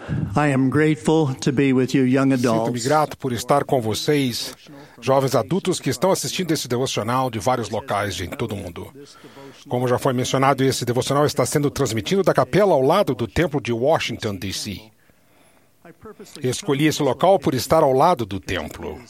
I am grateful to be with you, young Sinto-me adults. grato por estar com vocês, jovens adultos que estão assistindo esse devocional de vários locais de todo o mundo. Como já foi mencionado, esse devocional está sendo transmitido da capela ao lado do templo de Washington, D.C. Escolhi esse local por estar ao lado do templo.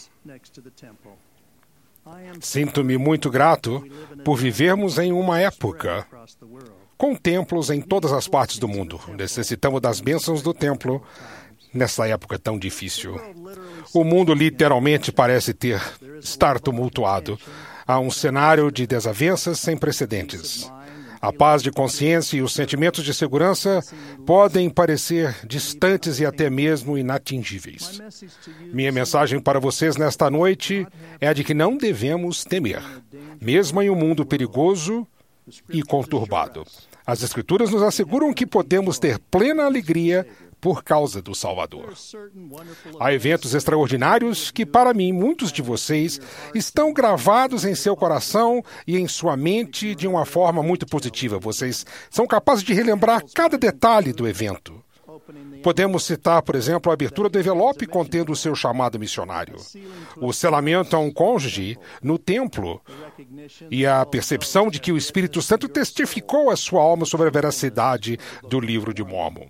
Sinto-me muito grato por vivermos em uma época com templos em todas as partes do mundo. Necessitamos das bênçãos do templo nessa época tão difícil. O mundo literalmente parece estar tumultuado. Há um cenário de desavenças sem precedentes. A paz de consciência e os sentimentos de segurança podem parecer distantes e até mesmo inatingíveis. Minha mensagem para vocês nesta noite é a de que não devemos temer, mesmo em um mundo perigoso e conturbado. As Escrituras nos asseguram que podemos ter plena alegria por causa do Salvador. Há eventos extraordinários que, para mim, muitos de vocês estão gravados em seu coração e em sua mente de uma forma muito positiva. Vocês são capazes de relembrar cada detalhe do evento. Podemos citar, por exemplo, a abertura do envelope contendo o seu chamado missionário, o selamento a um cônjuge no templo e a percepção de que o Espírito Santo testificou a sua alma sobre a veracidade do livro de Mórmon.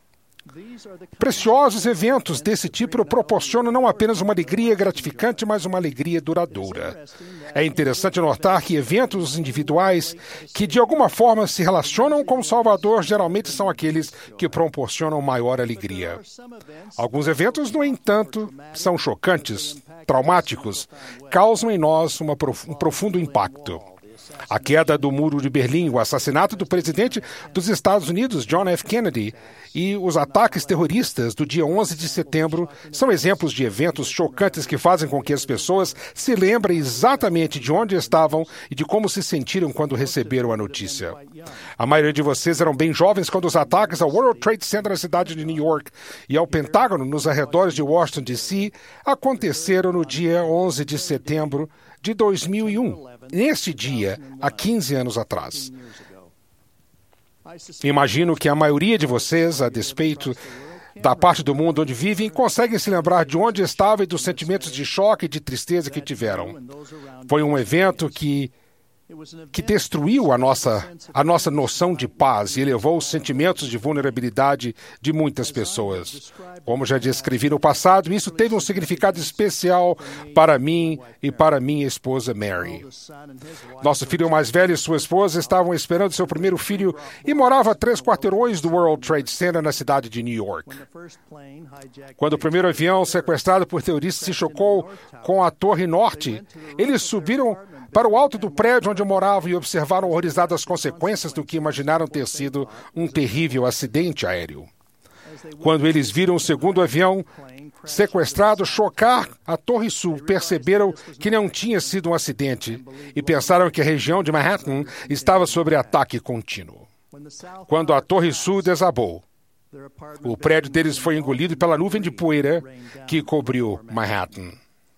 Preciosos eventos desse tipo proporcionam não apenas uma alegria gratificante, mas uma alegria duradoura. É interessante notar que eventos individuais que de alguma forma se relacionam com o Salvador geralmente são aqueles que proporcionam maior alegria. Alguns eventos, no entanto, são chocantes, traumáticos, causam em nós um profundo impacto. A queda do Muro de Berlim, o assassinato do presidente dos Estados Unidos, John F. Kennedy, e os ataques terroristas do dia 11 de setembro são exemplos de eventos chocantes que fazem com que as pessoas se lembrem exatamente de onde estavam e de como se sentiram quando receberam a notícia. A maioria de vocês eram bem jovens quando os ataques ao World Trade Center na cidade de New York e ao Pentágono nos arredores de Washington, D.C. aconteceram no dia 11 de setembro de 2001. Neste dia, há 15 anos atrás. Imagino que a maioria de vocês, a despeito da parte do mundo onde vivem, conseguem se lembrar de onde estavam e dos sentimentos de choque e de tristeza que tiveram. Foi um evento que destruiu a nossa noção de paz e elevou os sentimentos de vulnerabilidade de muitas pessoas. Como já descrevi no passado, isso teve um significado especial para mim e para minha esposa Mary. Nosso filho mais velho e sua esposa estavam esperando seu primeiro filho e morava a 3 quarteirões do World Trade Center na cidade de New York. Quando o primeiro avião sequestrado por terroristas se chocou com a Torre Norte, eles subiram para o alto do prédio onde moravam e observaram horrorizadas as consequências do que imaginaram ter sido um terrível acidente aéreo. Quando eles viram o segundo avião sequestrado chocar a Torre Sul, perceberam que não tinha sido um acidente e pensaram que a região de Manhattan estava sob ataque contínuo. Quando a Torre Sul desabou, o prédio deles foi engolido pela nuvem de poeira que cobriu Manhattan.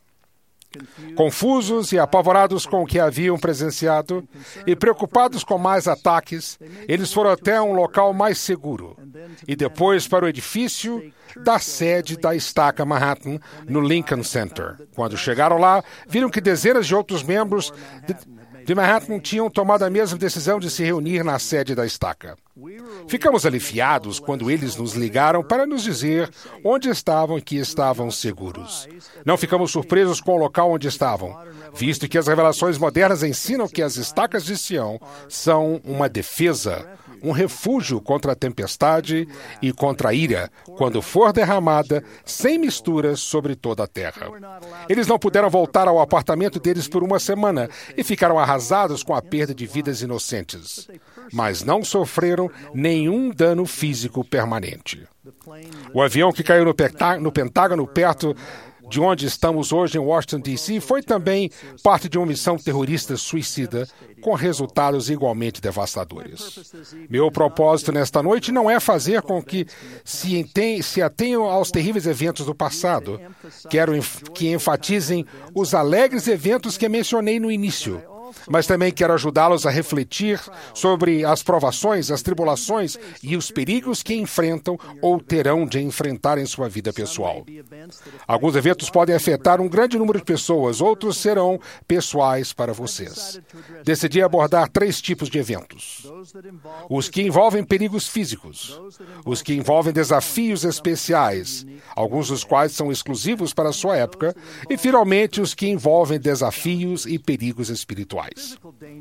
Confusos e apavorados com o que haviam presenciado e preocupados com mais ataques, eles foram até um local mais seguro e depois para o edifício da sede da estaca Manhattan, no Lincoln Center. Quando chegaram lá, viram que dezenas de outros membros de Manhattan tinham tomado a mesma decisão de se reunir na sede da estaca. Ficamos aliviados quando eles nos ligaram para nos dizer onde estavam e que estavam seguros. Não ficamos surpresos com o local onde estavam, visto que as revelações modernas ensinam que as estacas de Sião são uma defesa, um refúgio contra a tempestade e contra a ira, quando for derramada, sem misturas sobre toda a terra. Eles não puderam voltar ao apartamento deles por uma semana e ficaram arrasados com a perda de vidas inocentes, mas não sofreram nenhum dano físico permanente. O avião que caiu no Pentágono, perto de onde estamos hoje em Washington, D.C., foi também parte de uma missão terrorista suicida, com resultados igualmente devastadores. Meu propósito nesta noite não é fazer com que se atenham aos terríveis eventos do passado. Quero que enfatizem os alegres eventos que mencionei no início, mas também quero ajudá-los a refletir sobre as provações, as tribulações e os perigos que enfrentam ou terão de enfrentar em sua vida pessoal. Alguns eventos podem afetar um grande número de pessoas, outros serão pessoais para vocês. Decidi abordar 3 tipos de eventos: os que envolvem perigos físicos, os que envolvem desafios especiais, alguns dos quais são exclusivos para a sua época, e finalmente os que envolvem desafios e perigos espirituais.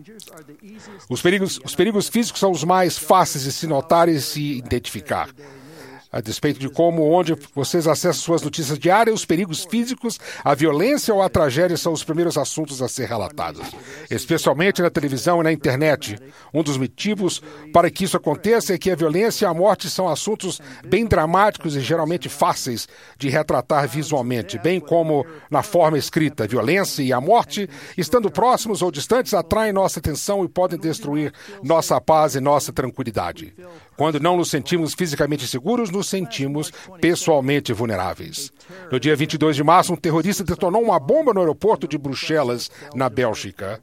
Os perigos físicos são os mais fáceis de se notar e se identificar. A despeito de onde vocês acessam suas notícias diárias, os perigos físicos, a violência ou a tragédia são os primeiros assuntos a ser relatados, especialmente na televisão e na internet. Um dos motivos para que isso aconteça é que a violência e a morte são assuntos bem dramáticos e geralmente fáceis de retratar visualmente, bem como na forma escrita. A violência e a morte, estando próximos ou distantes, atraem nossa atenção e podem destruir nossa paz e nossa tranquilidade. Quando não nos sentimos fisicamente seguros, nos sentimos pessoalmente vulneráveis. No dia 22 de março, um terrorista detonou uma bomba no aeroporto de Bruxelas, na Bélgica.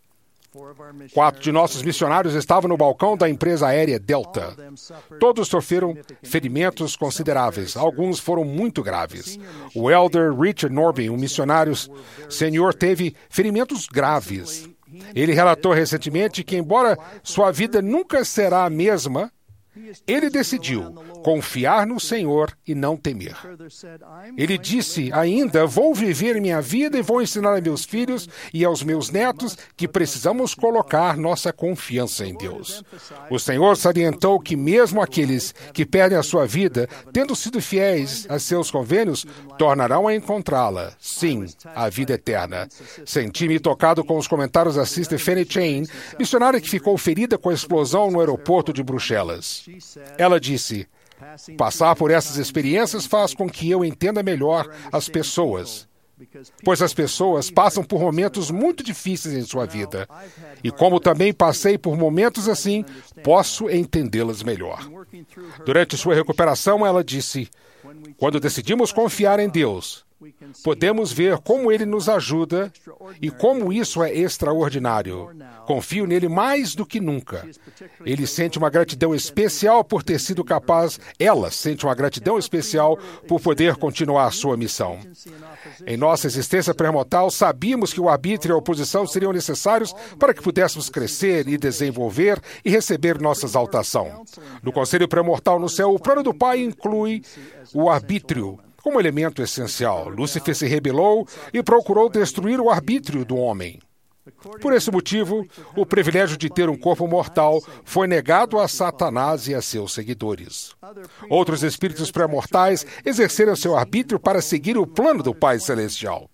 4 de nossos missionários estavam no balcão da empresa aérea Delta. Todos sofreram ferimentos consideráveis. Alguns foram muito graves. O elder Richard Norby, um missionário sênior, teve ferimentos graves. Ele relatou recentemente que, embora sua vida nunca será a mesma, ele decidiu confiar no Senhor e não temer. Ele disse ainda: vou viver minha vida e vou ensinar a meus filhos e aos meus netos que precisamos colocar nossa confiança em Deus. O Senhor salientou que mesmo aqueles que perdem a sua vida, tendo sido fiéis a seus convênios, tornarão a encontrá-la. Sim, a vida eterna. Senti-me tocado com os comentários da Sister Fanny Chain, missionária que ficou ferida com a explosão no aeroporto de Bruxelas. Ela disse: passar por essas experiências faz com que eu entenda melhor as pessoas, pois as pessoas passam por momentos muito difíceis em sua vida. E como também passei por momentos assim, posso entendê-las melhor. Durante sua recuperação, ela disse: quando decidimos confiar em Deus, podemos ver como Ele nos ajuda e como isso é extraordinário. Confio nele mais do que nunca. Ele sente uma gratidão especial por ter sido capaz, ela sente uma gratidão especial por poder continuar a sua missão. Em nossa existência pré-mortal, sabíamos que o arbítrio e a oposição seriam necessários para que pudéssemos crescer e desenvolver e receber nossa exaltação. No conselho pré-mortal no céu, o plano do Pai inclui o arbítrio como elemento essencial. Lúcifer se rebelou e procurou destruir o arbítrio do homem. Por esse motivo, o privilégio de ter um corpo mortal foi negado a Satanás e a seus seguidores. Outros espíritos pré-mortais exerceram seu arbítrio para seguir o plano do Pai Celestial.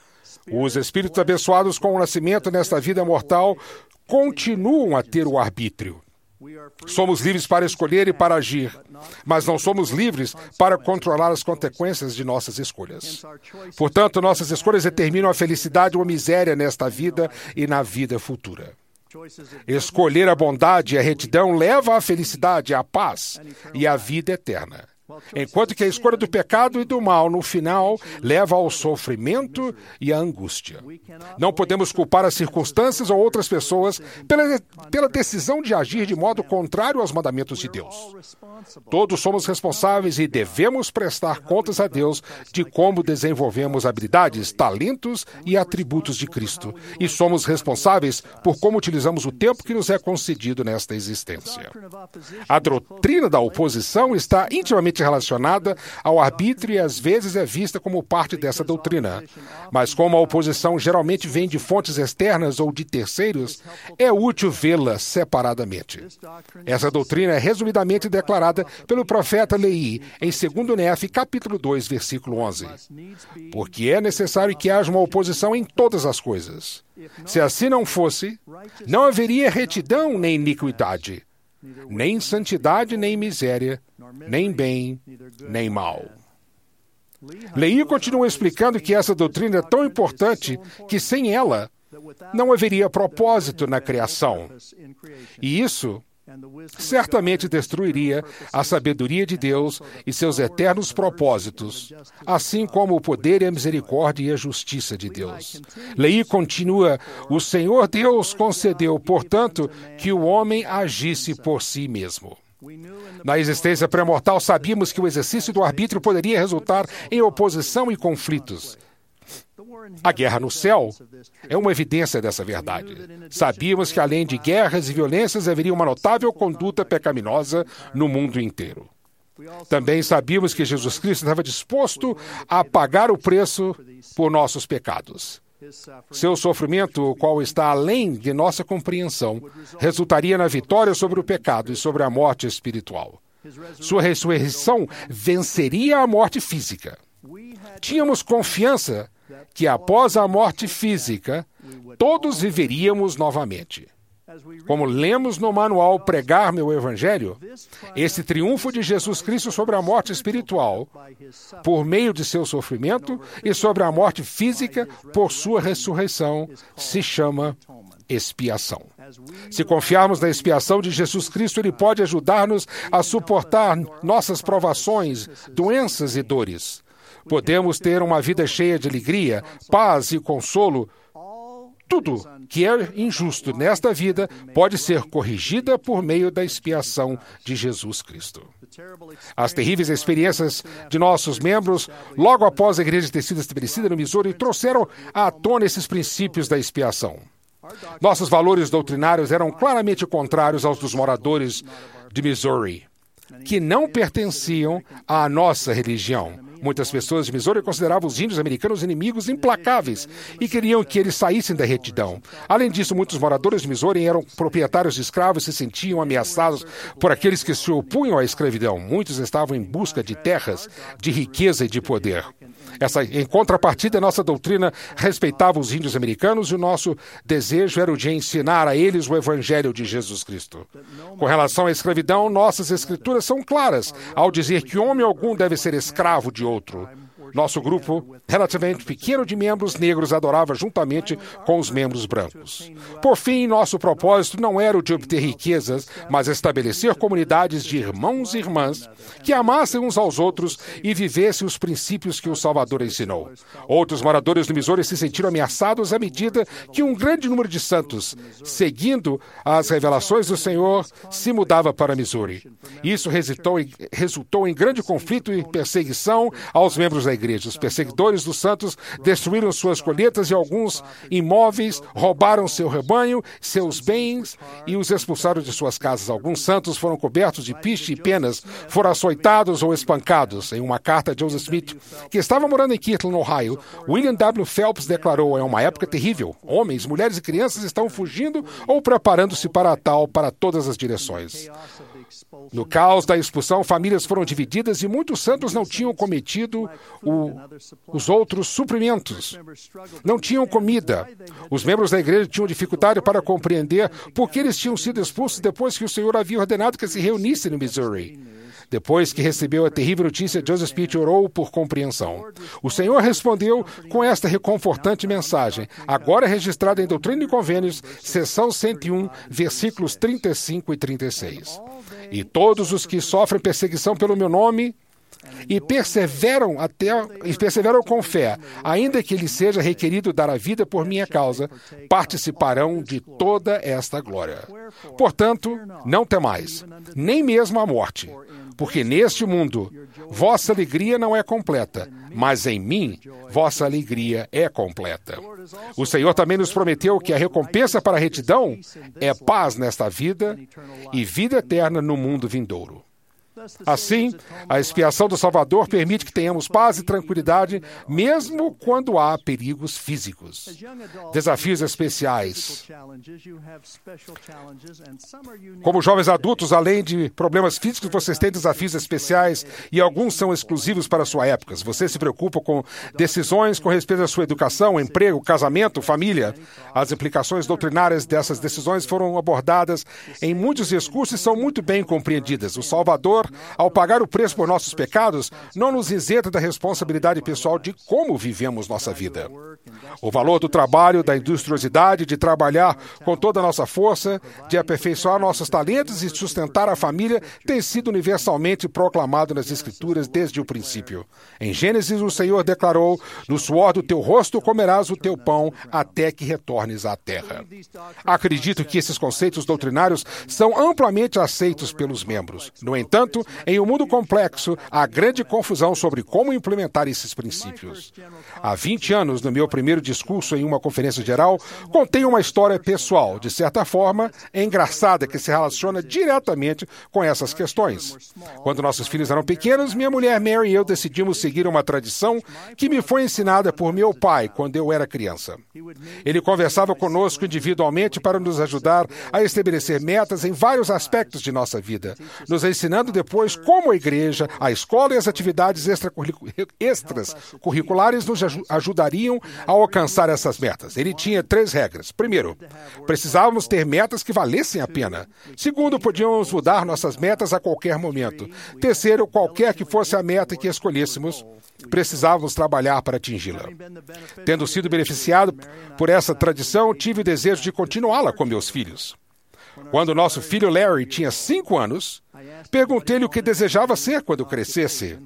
Os espíritos abençoados com o nascimento nesta vida mortal continuam a ter o arbítrio. Somos livres para escolher e para agir, mas não somos livres para controlar as consequências de nossas escolhas. Portanto, nossas escolhas determinam a felicidade ou a miséria nesta vida e na vida futura. Escolher a bondade e a retidão leva à felicidade, à paz e à vida eterna, enquanto que a escolha do pecado e do mal, no final, leva ao sofrimento e à angústia. Não podemos culpar as circunstâncias ou outras pessoas pela decisão de agir de modo contrário aos mandamentos de Deus. Todos somos responsáveis e devemos prestar contas a Deus de como desenvolvemos habilidades, talentos e atributos de Cristo. E somos responsáveis por como utilizamos o tempo que nos é concedido nesta existência. A doutrina da oposição está intimamente relacionada ao arbítrio e às vezes é vista como parte dessa doutrina. Mas como a oposição geralmente vem de fontes externas ou de terceiros, é útil vê-la separadamente. Essa doutrina é resumidamente declarada pelo profeta Leí em 2 Nefe, capítulo 2, versículo 11. Porque é necessário que haja uma oposição em todas as coisas. Se assim não fosse, não haveria retidão nem iniquidade, nem santidade nem miséria, nem bem, nem mal. Leí continua explicando que essa doutrina é tão importante que sem ela não haveria propósito na criação. E isso certamente destruiria a sabedoria de Deus e seus eternos propósitos, assim como o poder e a misericórdia e a justiça de Deus. Leí continua: o Senhor Deus concedeu, portanto, que o homem agisse por si mesmo. Na existência pré-mortal, sabíamos que o exercício do arbítrio poderia resultar em oposição e conflitos. A guerra no céu é uma evidência dessa verdade. Sabíamos que, além de guerras e violências, haveria uma notável conduta pecaminosa no mundo inteiro. Também sabíamos que Jesus Cristo estava disposto a pagar o preço por nossos pecados. Seu sofrimento, o qual está além de nossa compreensão, resultaria na vitória sobre o pecado e sobre a morte espiritual. Sua ressurreição venceria a morte física. Tínhamos confiança que após a morte física, todos viveríamos novamente. Como lemos no manual Pregar Meu Evangelho, esse triunfo de Jesus Cristo sobre a morte espiritual, por meio de seu sofrimento, e sobre a morte física, por sua ressurreição, se chama expiação. Se confiarmos na expiação de Jesus Cristo, Ele pode ajudar-nos a suportar nossas provações, doenças e dores. Podemos ter uma vida cheia de alegria, paz e consolo. Tudo que é injusto nesta vida pode ser corrigida por meio da expiação de Jesus Cristo. As terríveis experiências de nossos membros, logo após a igreja ter sido estabelecida no Missouri, trouxeram à tona esses princípios da expiação. Nossos valores doutrinários eram claramente contrários aos dos moradores de Missouri, que não pertenciam à nossa religião. Muitas pessoas de Missouri consideravam os índios americanos inimigos implacáveis e queriam que eles saíssem da retidão. Além disso, muitos moradores de Missouri eram proprietários de escravos e se sentiam ameaçados por aqueles que se opunham à escravidão. Muitos estavam em busca de terras, de riqueza e de poder. Em contrapartida, nossa doutrina respeitava os índios americanos e o nosso desejo era o de ensinar a eles o Evangelho de Jesus Cristo. Com relação à escravidão, nossas escrituras são claras ao dizer que homem algum deve ser escravo de outro. Nosso grupo, relativamente pequeno de membros negros, adorava juntamente com os membros brancos. Por fim, nosso propósito não era o de obter riquezas, mas estabelecer comunidades de irmãos e irmãs que amassem uns aos outros e vivessem os princípios que o Salvador ensinou. Outros moradores do Missouri se sentiram ameaçados à medida que um grande número de santos, seguindo as revelações do Senhor, se mudava para Missouri. Isso resultou em grande conflito e perseguição aos membros da igreja. Os perseguidores dos santos destruíram suas colheitas e alguns imóveis, roubaram seu rebanho, seus bens e os expulsaram de suas casas. Alguns santos foram cobertos de piche e penas, foram açoitados ou espancados. Em uma carta a Joseph Smith, que estava morando em Kirtland, Ohio, William W. Phelps declarou: é uma época terrível. Homens, mulheres e crianças estão fugindo ou preparando-se para tal para todas as direções. No caos da expulsão, famílias foram divididas e muitos santos não tinham cometido os outros suprimentos. Não tinham comida. Os membros da igreja tinham dificuldade para compreender por que eles tinham sido expulsos depois que o Senhor havia ordenado que se reunissem no Missouri. Depois que recebeu a terrível notícia, Joseph Smith orou por compreensão. O Senhor respondeu com esta reconfortante mensagem, agora registrada em Doutrina e Convênios, seção 101, versículos 35 e 36. E todos os que sofrem perseguição pelo meu nome e perseveram com fé, ainda que lhes seja requerido dar a vida por minha causa, participarão de toda esta glória. Portanto, não temais, nem mesmo a morte, porque neste mundo vossa alegria não é completa, mas em mim vossa alegria é completa. O Senhor também nos prometeu que a recompensa para a retidão é paz nesta vida e vida eterna no mundo vindouro. Assim, a expiação do Salvador permite que tenhamos paz e tranquilidade, mesmo quando há perigos físicos. Desafios especiais. Como jovens adultos, além de problemas físicos, vocês têm desafios especiais e alguns são exclusivos para a sua época. Você se preocupa com decisões com respeito à sua educação, emprego, casamento, família. As implicações doutrinárias dessas decisões foram abordadas em muitos discursos e são muito bem compreendidas. O Salvador ao pagar o preço por nossos pecados, não nos isenta da responsabilidade pessoal de como vivemos nossa vida. O valor do trabalho, da industriosidade, de trabalhar com toda a nossa força, de aperfeiçoar nossos talentos e sustentar a família tem sido universalmente proclamado nas Escrituras desde o princípio. Em Gênesis, o Senhor declarou: no suor do teu rosto comerás o teu pão até que retornes à terra. Acredito que esses conceitos doutrinários são amplamente aceitos pelos membros. No entanto, em um mundo complexo, há grande confusão sobre como implementar esses princípios. Há 20 anos, no meu primeiro discurso em uma conferência geral, contei uma história pessoal, de certa forma, engraçada, que se relaciona diretamente com essas questões. Quando nossos filhos eram pequenos, minha mulher Mary e eu decidimos seguir uma tradição que me foi ensinada por meu pai quando eu era criança. Ele conversava conosco individualmente para nos ajudar a estabelecer metas em vários aspectos de nossa vida, nos ensinando depois como a igreja, a escola e as atividades extracurriculares nos ajudariam a alcançar essas metas. Ele tinha 3 regras. Primeiro, precisávamos ter metas que valessem a pena. Segundo, podíamos mudar nossas metas a qualquer momento. Terceiro, qualquer que fosse a meta que escolhêssemos, precisávamos trabalhar para atingi-la. Tendo sido beneficiado por essa tradição, tive o desejo de continuá-la com meus filhos. Quando nosso filho Larry tinha 5 anos, perguntei-lhe o que desejava ser quando crescesse.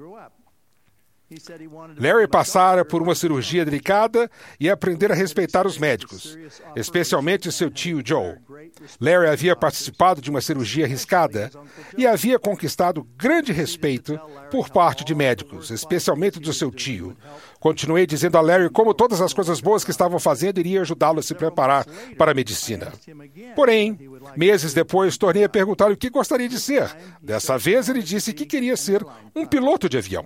Larry passara por uma cirurgia delicada e aprender a respeitar os médicos, especialmente seu tio Joe. Larry havia participado de uma cirurgia arriscada e havia conquistado grande respeito por parte de médicos, especialmente do seu tio. Continuei dizendo a Larry como todas as coisas boas que estavam fazendo iriam ajudá-lo a se preparar para a medicina. Porém, meses depois, tornei a perguntar-lhe o que gostaria de ser. Dessa vez, ele disse que queria ser um piloto de avião.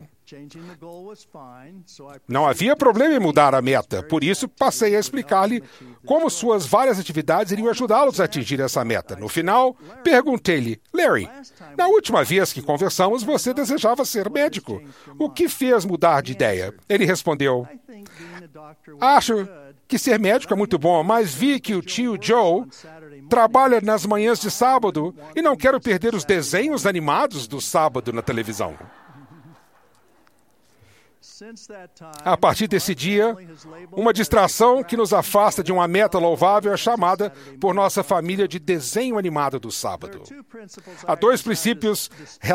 Não havia problema em mudar a meta, por isso passei a explicar-lhe como suas várias atividades iriam ajudá-los a atingir essa meta. No final, perguntei-lhe: Larry, na última vez que conversamos, você desejava ser médico. O que fez mudar de ideia? Ele respondeu: acho que ser médico é muito bom, mas vi que o tio Joe trabalha nas manhãs de sábado e não quero perder os desenhos animados do sábado na televisão. A partir desse dia, uma distração que nos afasta de uma meta louvável é chamada por nossa família de desenho animado do sábado. Há 2 princípios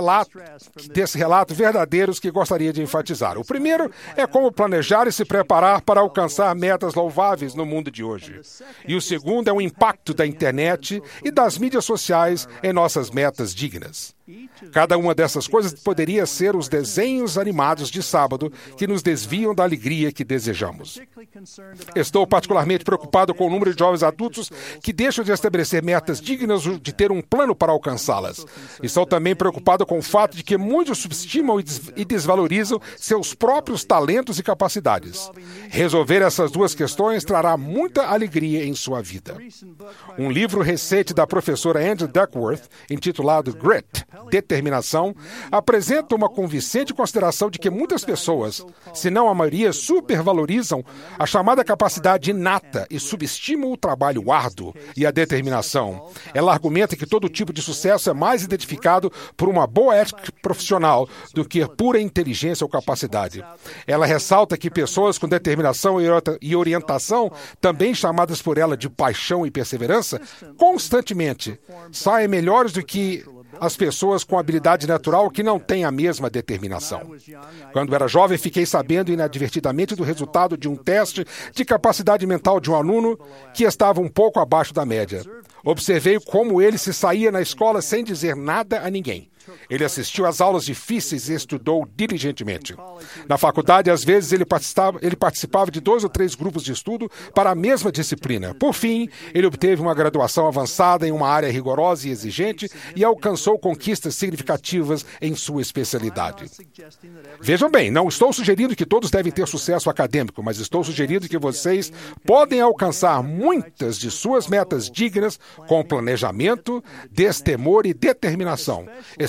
desse relato verdadeiros que gostaria de enfatizar. O primeiro é como planejar e se preparar para alcançar metas louváveis no mundo de hoje. E o segundo é o impacto da internet e das mídias sociais em nossas metas dignas. Cada uma dessas coisas poderia ser os desenhos animados de sábado que nos desviam da alegria que desejamos. Estou particularmente preocupado com o número de jovens adultos que deixam de estabelecer metas dignas de ter um plano para alcançá-las. Estou também preocupado com o fato de que muitos subestimam e desvalorizam seus próprios talentos e capacidades. Resolver essas 2 questões trará muita alegria em sua vida. Um livro recente da professora Andrew Duckworth, intitulado Grit, Determinação, apresenta uma convincente consideração de que muitas pessoas, se não a maioria, supervalorizam a chamada capacidade inata e subestimam o trabalho árduo e a determinação. Ela argumenta que todo tipo de sucesso é mais identificado por uma boa ética profissional do que pura inteligência ou capacidade. Ela ressalta que pessoas com determinação e orientação, também chamadas por ela de paixão e perseverança, constantemente saem melhores do que as pessoas com habilidade natural que não têm a mesma determinação. Quando era jovem, fiquei sabendo inadvertidamente do resultado de um teste de capacidade mental de um aluno que estava um pouco abaixo da média. Observei como ele se saía na escola sem dizer nada a ninguém. Ele assistiu às aulas difíceis e estudou diligentemente. Na faculdade, às vezes, ele participava de 2 ou 3 grupos de estudo para a mesma disciplina. Por fim, ele obteve uma graduação avançada em uma área rigorosa e exigente e alcançou conquistas significativas em sua especialidade. Vejam bem, não estou sugerindo que todos devem ter sucesso acadêmico, mas estou sugerindo que vocês podem alcançar muitas de suas metas dignas com planejamento, destemor e determinação,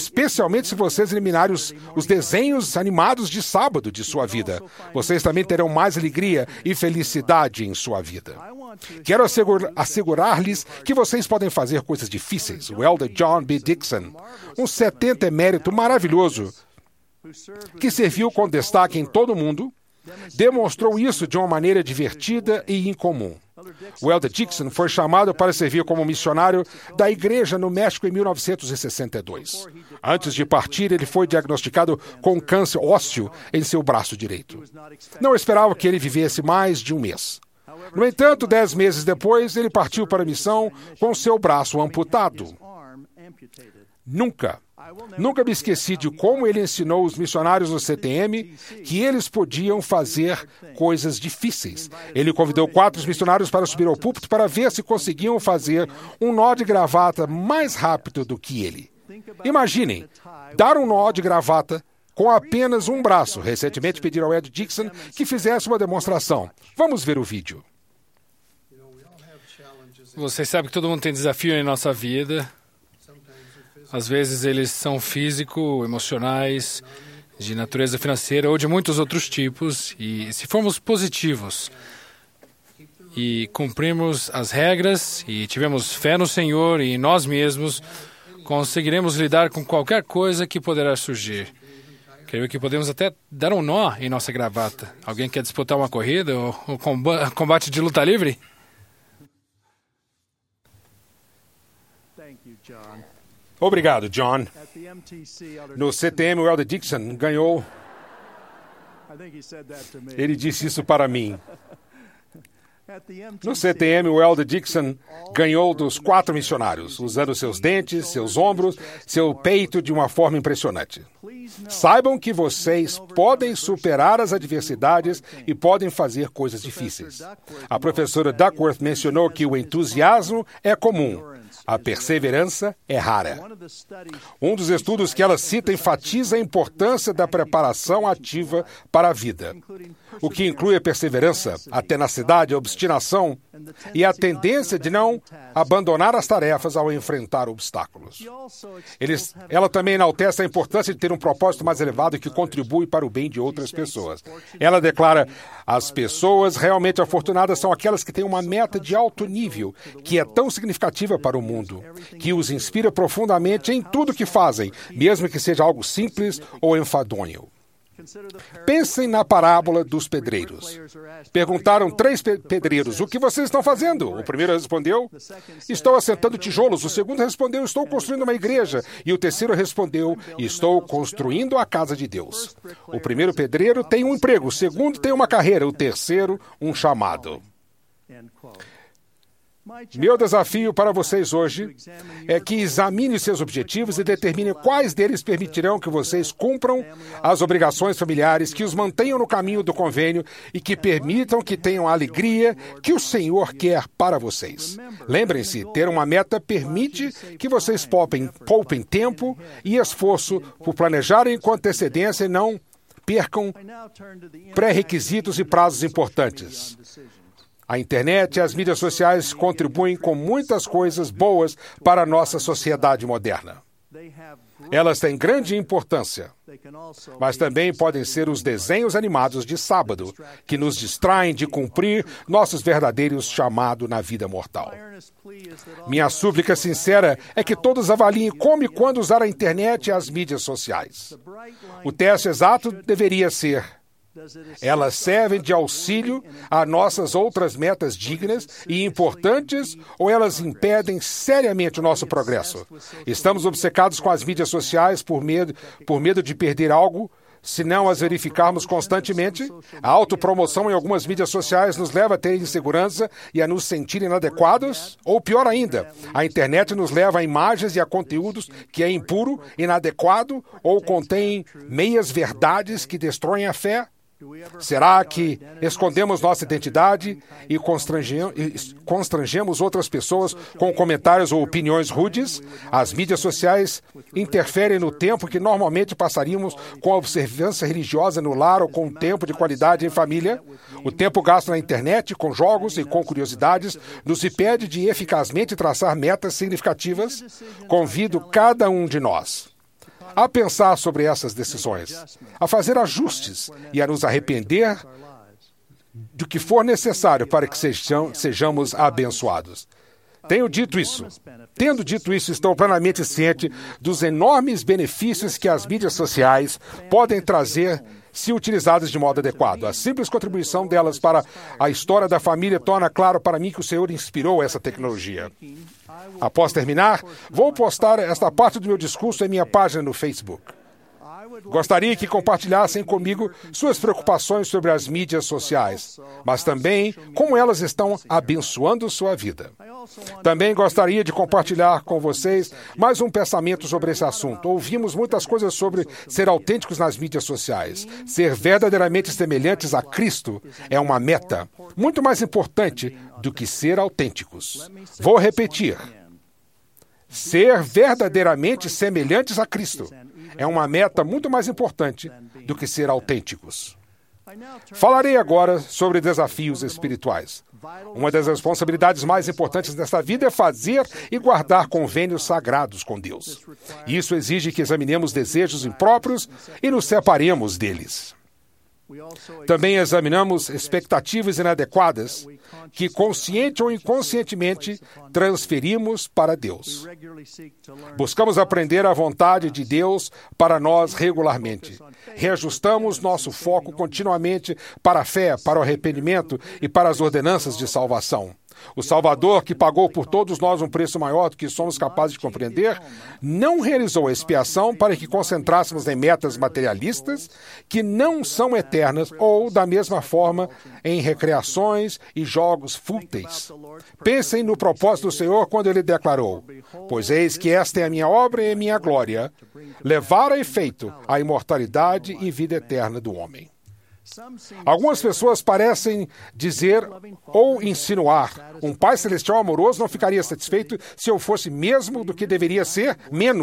especialmente se vocês eliminarem os desenhos animados de sábado de sua vida. Vocês também terão mais alegria e felicidade em sua vida. Quero assegurar-lhes que vocês podem fazer coisas difíceis. O elder John B. Dixon, um 70 emérito maravilhoso, que serviu com destaque em todo o mundo, demonstrou isso de uma maneira divertida e incomum. O elder Dixon foi chamado para servir como missionário da igreja no México em 1962. Antes de partir, ele foi diagnosticado com câncer ósseo em seu braço direito. Não esperava que ele vivesse mais de um mês. No entanto, 10 meses depois, ele partiu para a missão com seu braço amputado. Nunca me esqueci de como ele ensinou os missionários no CTM que eles podiam fazer coisas difíceis. Ele convidou 4 missionários para subir ao púlpito para ver se conseguiam fazer um nó de gravata mais rápido do que ele. Imaginem, dar um nó de gravata com apenas um braço. Recentemente pediram ao Ed Dixon que fizesse uma demonstração. Vamos ver o vídeo. Você sabe que todo mundo tem desafio em nossa vida. Às vezes eles são físico, emocionais, de natureza financeira ou de muitos outros tipos. E se formos positivos e cumprirmos as regras e tivermos fé no Senhor e em nós mesmos, conseguiremos lidar com qualquer coisa que poderá surgir. Creio que podemos até dar um nó em nossa gravata. Alguém quer disputar uma corrida ou combate de luta livre? Obrigado, John. No CTM, o elder Dixon ganhou. Ele disse isso para mim. No CTM, o elder Dixon ganhou dos 4 missionários, usando seus dentes, seus ombros, seu peito de uma forma impressionante. Saibam que vocês podem superar as adversidades e podem fazer coisas difíceis. A professora Duckworth mencionou que o entusiasmo é comum. A perseverança é rara. Um dos estudos que ela cita enfatiza a importância da preparação ativa para a vida, o que inclui a perseverança, a tenacidade, a obstinação e a tendência de não abandonar as tarefas ao enfrentar obstáculos. Ela também enaltece a importância de ter um propósito mais elevado que contribui para o bem de outras pessoas. Ela declara: as pessoas realmente afortunadas são aquelas que têm uma meta de alto nível, que é tão significativa para o mundo, que os inspira profundamente em tudo que fazem, mesmo que seja algo simples ou enfadonho. Pensem na parábola dos pedreiros. Perguntaram 3 pedreiros: o que vocês estão fazendo? O primeiro respondeu: estou assentando tijolos. O segundo respondeu: estou construindo uma igreja. E o terceiro respondeu: estou construindo a casa de Deus. O primeiro pedreiro tem um emprego, o segundo tem uma carreira, o terceiro um chamado. Meu desafio para vocês hoje é que examinem seus objetivos e determinem quais deles permitirão que vocês cumpram as obrigações familiares, que os mantenham no caminho do convênio e que permitam que tenham a alegria que o Senhor quer para vocês. Lembrem-se, ter uma meta permite que vocês poupem tempo e esforço por planejarem com antecedência e não percam pré-requisitos e prazos importantes. A internet e as mídias sociais contribuem com muitas coisas boas para a nossa sociedade moderna. Elas têm grande importância, mas também podem ser os desenhos animados de sábado, que nos distraem de cumprir nossos verdadeiros chamados na vida mortal. Minha súplica sincera é que todos avaliem como e quando usar a internet e as mídias sociais. O teste exato deveria ser: elas servem de auxílio a nossas outras metas dignas e importantes ou elas impedem seriamente o nosso progresso? Estamos obcecados com as mídias sociais por medo de perder algo se não as verificarmos constantemente? A autopromoção em algumas mídias sociais nos leva a ter insegurança e a nos sentir inadequados? Ou pior ainda, a internet nos leva a imagens e a conteúdos que é impuro, inadequado ou contém meias-verdades que destroem a fé? Será que escondemos nossa identidade e constrangemos outras pessoas com comentários ou opiniões rudes? As mídias sociais interferem no tempo que normalmente passaríamos com a observância religiosa no lar ou com um tempo de qualidade em família? O tempo gasto na internet, com jogos e com curiosidades, nos impede de eficazmente traçar metas significativas? Convido cada um de nós a pensar sobre essas decisões, a fazer ajustes e a nos arrepender do que for necessário para que sejamos abençoados. Tendo dito isso, estou plenamente ciente dos enormes benefícios que as mídias sociais podem trazer se utilizadas de modo adequado. A simples contribuição delas para a história da família torna claro para mim que o Senhor inspirou essa tecnologia. Após terminar, vou postar esta parte do meu discurso em minha página no Facebook. Gostaria que compartilhassem comigo suas preocupações sobre as mídias sociais, mas também como elas estão abençoando sua vida. Também gostaria de compartilhar com vocês mais um pensamento sobre esse assunto. Ouvimos muitas coisas sobre ser autênticos nas mídias sociais. Ser verdadeiramente semelhantes a Cristo é uma meta muito mais importante do que ser autênticos. Vou repetir. Ser verdadeiramente semelhantes a Cristo é uma meta muito mais importante do que ser autênticos. Falarei agora sobre desafios espirituais. Uma das responsabilidades mais importantes desta vida é fazer e guardar convênios sagrados com Deus. Isso exige que examinemos desejos impróprios e nos separemos deles. Também examinamos expectativas inadequadas que, consciente ou inconscientemente, transferimos para Deus. Buscamos aprender a vontade de Deus para nós regularmente. Reajustamos nosso foco continuamente para a fé, para o arrependimento e para as ordenanças de salvação. O Salvador, que pagou por todos nós um preço maior do que somos capazes de compreender, não realizou a expiação para que concentrássemos em metas materialistas que não são eternas ou, da mesma forma, em recreações e jogos fúteis. Pensem no propósito do Senhor quando Ele declarou: "Pois eis que esta é a minha obra e a minha glória, levar a efeito a imortalidade e vida eterna do homem." Algumas pessoas parecem dizer ou insinuar: um Pai Celestial amoroso não ficaria satisfeito se eu fosse menos do que deveria ser?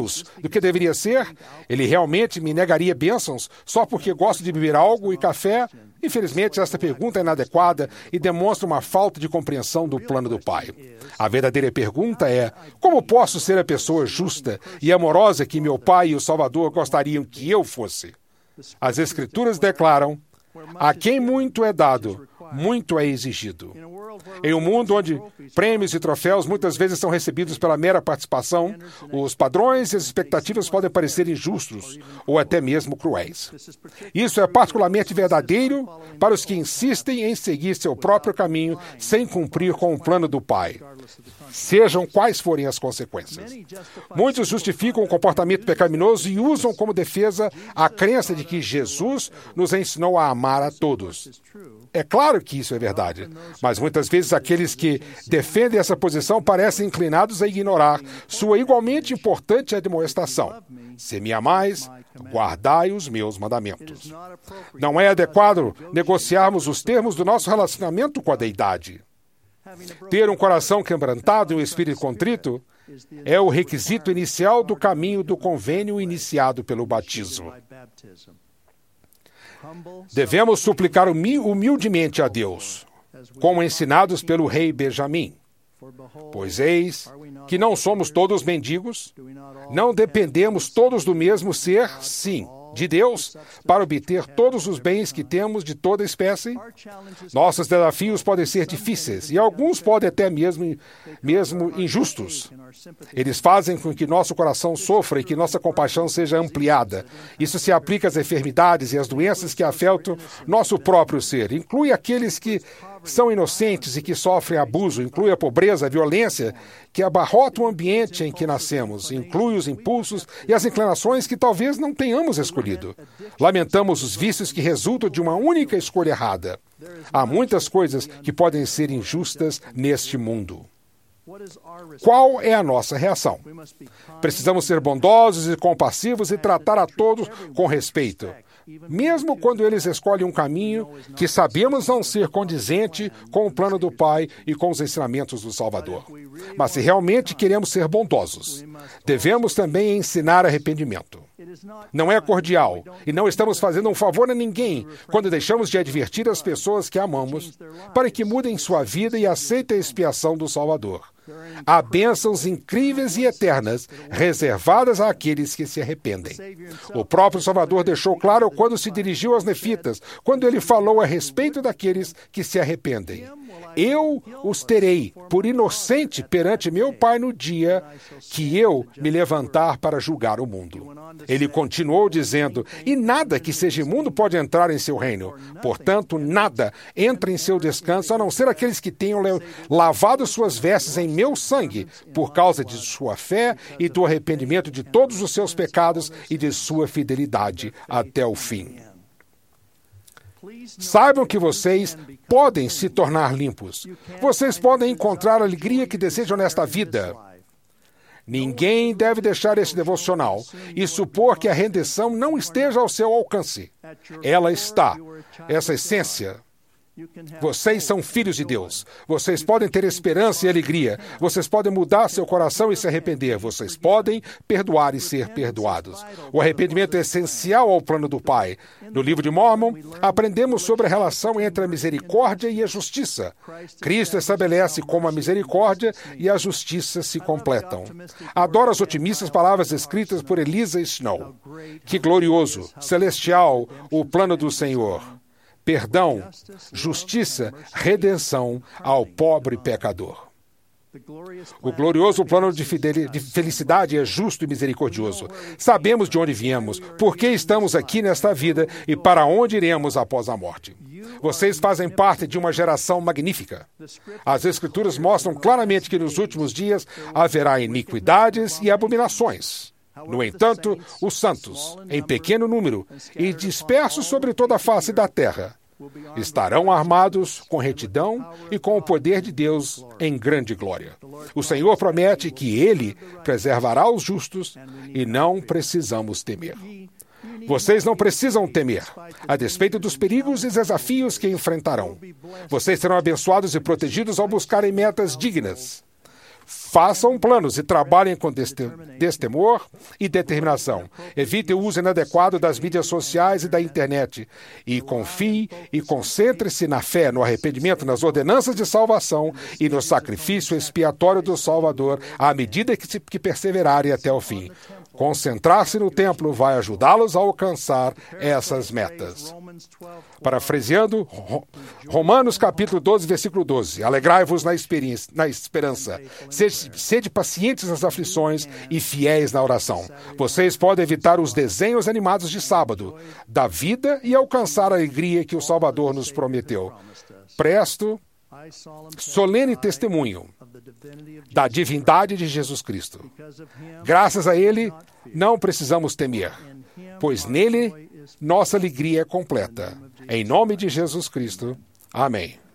Ele realmente me negaria bênçãos só porque gosto de beber algo e café? Infelizmente, esta pergunta é inadequada e demonstra uma falta de compreensão do plano do Pai. A verdadeira pergunta é: como posso ser a pessoa justa e amorosa que meu Pai e o Salvador gostariam que eu fosse? As Escrituras declaram: a quem muito é dado, muito é exigido. Em um mundo onde prêmios e troféus muitas vezes são recebidos pela mera participação, os padrões e as expectativas podem parecer injustos ou até mesmo cruéis. Isso é particularmente verdadeiro para os que insistem em seguir seu próprio caminho sem cumprir com o plano do Pai, sejam quais forem as consequências. Muitos justificam o comportamento pecaminoso e usam como defesa a crença de que Jesus nos ensinou a amar a todos. É claro que isso é verdade, mas muitas vezes aqueles que defendem essa posição parecem inclinados a ignorar sua igualmente importante admoestação: se me amais, guardai os meus mandamentos. Não é adequado negociarmos os termos do nosso relacionamento com a deidade. Ter um coração quebrantado e um espírito contrito é o requisito inicial do caminho do convênio iniciado pelo batismo. Devemos suplicar humildemente a Deus, como ensinados pelo rei Benjamim. Pois eis que não somos todos mendigos, não dependemos todos do mesmo ser, sim, de Deus, para obter todos os bens que temos de toda espécie. Nossos desafios podem ser difíceis e alguns podem até mesmo injustos. Eles fazem com que nosso coração sofra e que nossa compaixão seja ampliada. Isso se aplica às enfermidades e às doenças que afetam nosso próprio ser. Inclui aqueles que são inocentes e que sofrem abuso, inclui a pobreza, a violência que abarrota o ambiente em que nascemos, inclui os impulsos e as inclinações que talvez não tenhamos escolhido. Lamentamos os vícios que resultam de uma única escolha errada. Há muitas coisas que podem ser injustas neste mundo. Qual é a nossa reação? Precisamos ser bondosos e compassivos e tratar a todos com respeito, mesmo quando eles escolhem um caminho que sabemos não ser condizente com o plano do Pai e com os ensinamentos do Salvador. Mas se realmente queremos ser bondosos, devemos também ensinar arrependimento. Não é cordial e não estamos fazendo um favor a ninguém quando deixamos de advertir as pessoas que amamos para que mudem sua vida e aceitem a expiação do Salvador. Há bênçãos incríveis e eternas reservadas àqueles que se arrependem. O próprio Salvador deixou claro quando se dirigiu aos nefitas, quando ele falou a respeito daqueles que se arrependem. Eu os terei por inocente perante meu Pai no dia que eu me levantar para julgar o mundo. Ele continuou dizendo, e nada que seja imundo pode entrar em seu reino. Portanto, nada entra em seu descanso, a não ser aqueles que tenham lavado suas vestes em meu sangue, por causa de sua fé e do arrependimento de todos os seus pecados e de sua fidelidade até o fim. Saibam que vocês podem se tornar limpos. Vocês podem encontrar a alegria que desejam nesta vida. Ninguém deve deixar esse devocional e supor que a redenção não esteja ao seu alcance. Ela está. Essa essência. Vocês são filhos de Deus. Vocês podem ter esperança e alegria. Vocês podem mudar seu coração e se arrepender. Vocês podem perdoar e ser perdoados. O arrependimento é essencial ao plano do Pai. No livro de Mórmon, aprendemos sobre a relação entre a misericórdia e a justiça. Cristo estabelece como a misericórdia e a justiça se completam. Adoro as otimistas palavras escritas por Elisa Snow. Que glorioso, celestial, o plano do Senhor. Perdão, justiça, redenção ao pobre pecador. O glorioso plano de felicidade é justo e misericordioso. Sabemos de onde viemos, por que estamos aqui nesta vida e para onde iremos após a morte. Vocês fazem parte de uma geração magnífica. As Escrituras mostram claramente que nos últimos dias haverá iniquidades e abominações. No entanto, os santos, em pequeno número e dispersos sobre toda a face da terra, estarão armados com retidão e com o poder de Deus em grande glória. O Senhor promete que Ele preservará os justos e não precisamos temer. Vocês não precisam temer, a despeito dos perigos e desafios que enfrentarão. Vocês serão abençoados e protegidos ao buscarem metas dignas. Façam planos e trabalhem com destemor e determinação. Evite o uso inadequado das mídias sociais e da internet. E confie e concentre-se na fé, no arrependimento, nas ordenanças de salvação e no sacrifício expiatório do Salvador, à medida que perseverarem até o fim. Concentrar-se no templo vai ajudá-los a alcançar essas metas. Parafraseando, Romanos capítulo 12, versículo 12. Alegrai-vos na esperança. Sede pacientes nas aflições e fiéis na oração. Vocês podem evitar os desenhos animados de sábado, da vida e alcançar a alegria que o Salvador nos prometeu. Presto solene testemunho da divindade de Jesus Cristo. Graças a Ele, não precisamos temer, pois nele nossa alegria é completa. Em nome de Jesus Cristo. Amém.